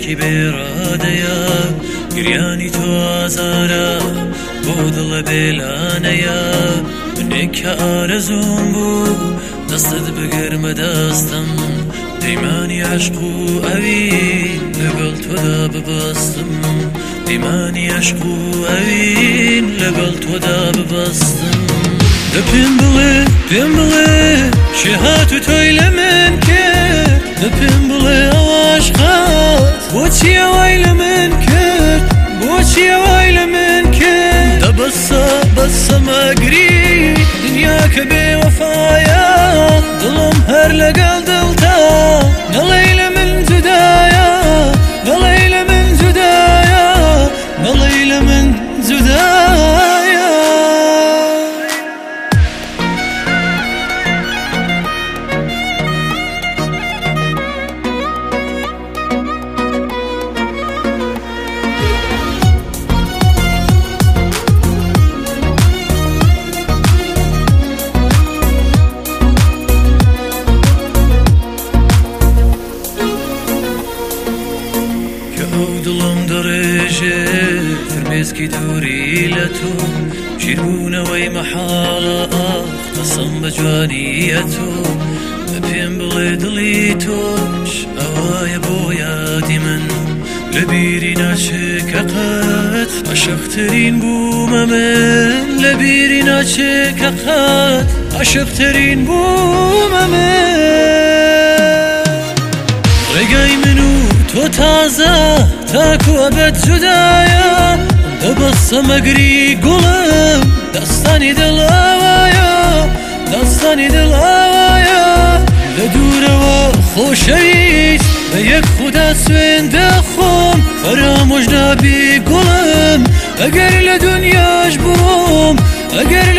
عشقی بێڕادەیە گریانی تۆ ئازارە بۆ دڵە بێلانەیە منێک کە ئارەزوم بوو دەستت بگەرمە دەستم دەیمانی عشق و ئەوین لەگەڵ تۆدا ببەستم دەیمانی عشق و ئەوین لەگەڵ تۆدا ببەستم دە پێم بڵێ چێ هاتو تۆی لە من کرد دە پێم بڵێ ئەوەش خات بۆچی ئەوای لە من کرد بۆچی ئەوای لە من کرد دە بەسە مەگری دنیا کە بێوەفایە دڵم هەر لەگەڵ دڵتا نەڵێی لە من جودایە نەڵێی لە من جودایە نەڵێی لە من جودایە دڵم دەڕێژێ فرمێسکی دووری لە تۆ شیربوونەوەی مەحاڵە قەسەم بە جوانیە تۆ بە پێم بڵێ دڵی تۆش ئەوایە بۆ یادی من لە بیری ناچێکە قەت عاشقترین بوومە من لە بیری ناچێکە قەت عاشقترین بوومە من ڕێگای من و تۆ تازە تاکو ئەبەد جودایە دە بەسە مەگری گوڵم دەستانی دڵاوایە دەستانی دڵاوایە لە دوورەوە خۆشەویست بە یەک خودا سوێن دەخۆم فەرامۆش نابی گوڵم ئەگەر لە دونیاش بڕۆم ئەگەر